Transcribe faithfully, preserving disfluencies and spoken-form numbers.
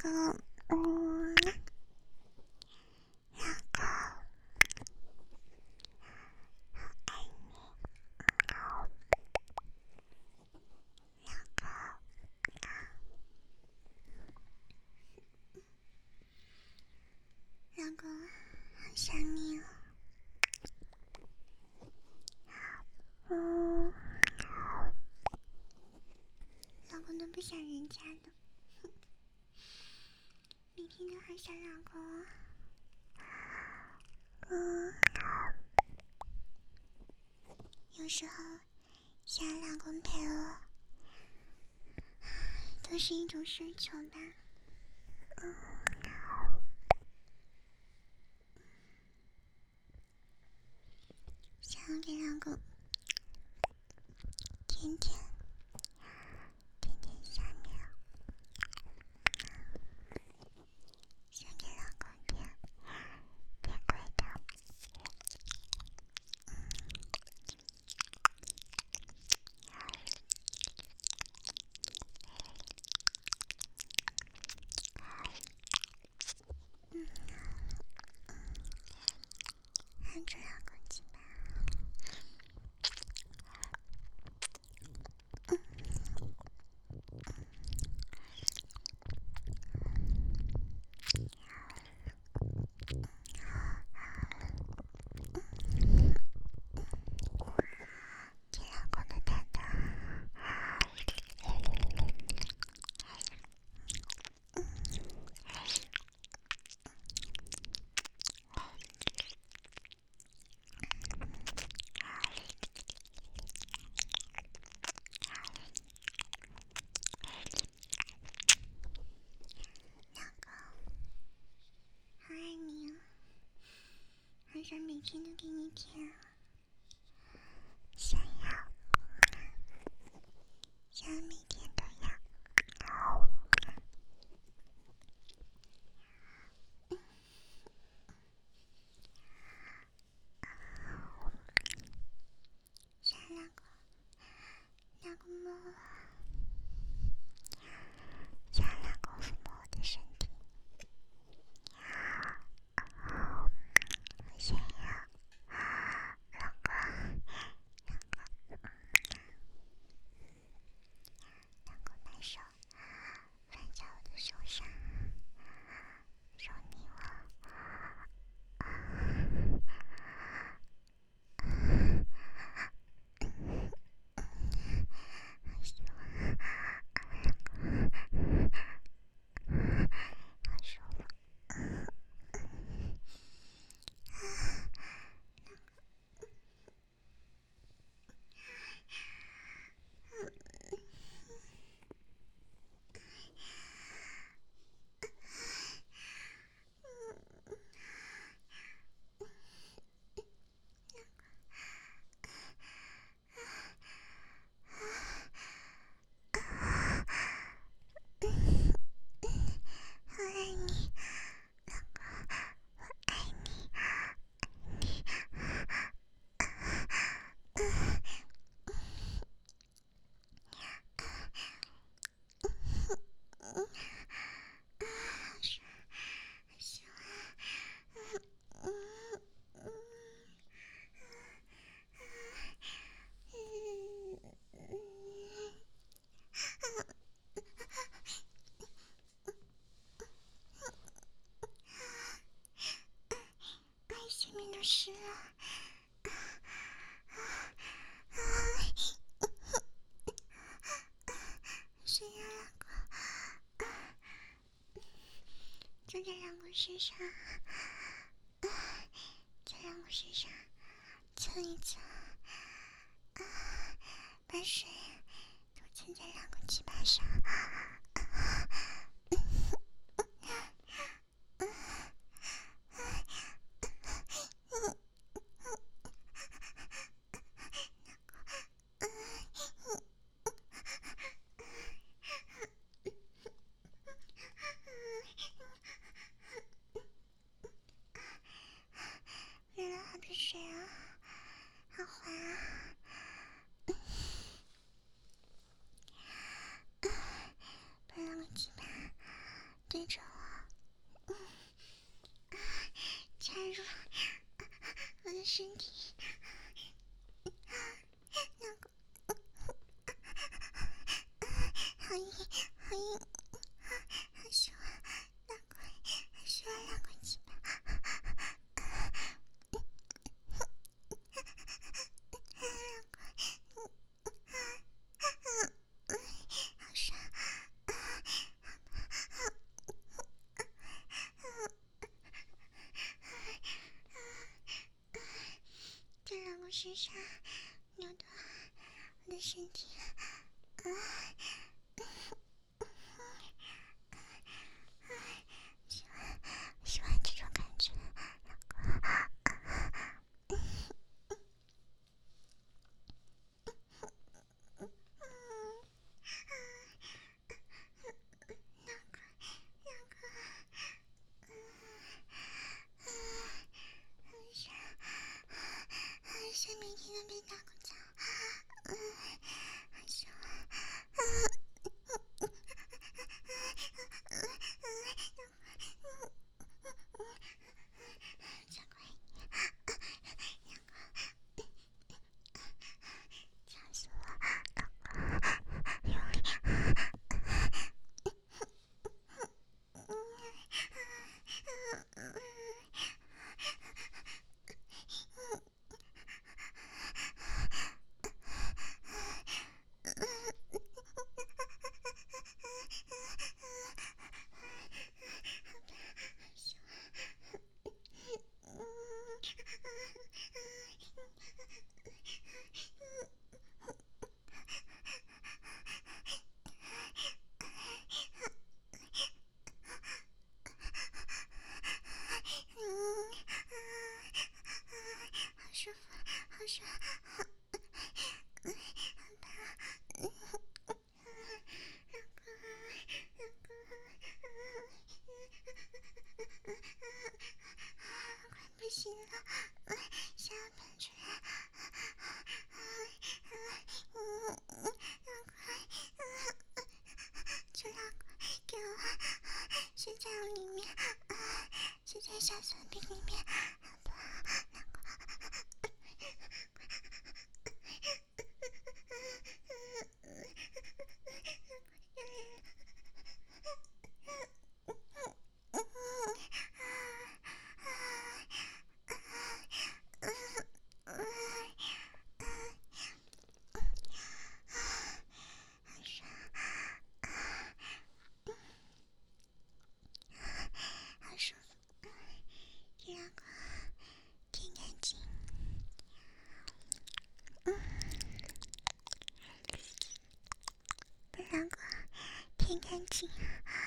公，嗯，老公，爱你，老公，老公，好想你哦。嗯，老公都不想人家的，每天都好想老公啊。嗯，有时候想老公陪我，都是一种奢求吧。嗯，想要给老公天天天天下面，想给老公点点贵的。嗯，按着老公肩膀。给老公的蛋蛋。老公，好爱你啊，好想每天都给你舔啊。想要，想要每天都要。想老公，老公摸我，想老公抚摸我的身体。我想要老公，老公，老公把手放在我的手上，手捏我。好喜欢，好舒服。我爱你，老公，我爱你，你，喜欢，嗯嗯爱下面都湿了。谁呀，老公？就在老公身上，在老公身上蹭一蹭，把水都蹭在老公鸡巴上。流了好多水啊，好滑啊！ 为啥扭动我的身体？啊，喜欢喜欢这种感觉。下面听到被打过架，嗯，好爽啊！再快一点，呛死我！用力。好舒服，好爽，好，好棒！快不行了，想要喷出来！嗯，快，就让给我睡在我里面，睡在小酸饼里面，好不好？难过。好舒服，这两个挺干净。嗯，这两个挺干净。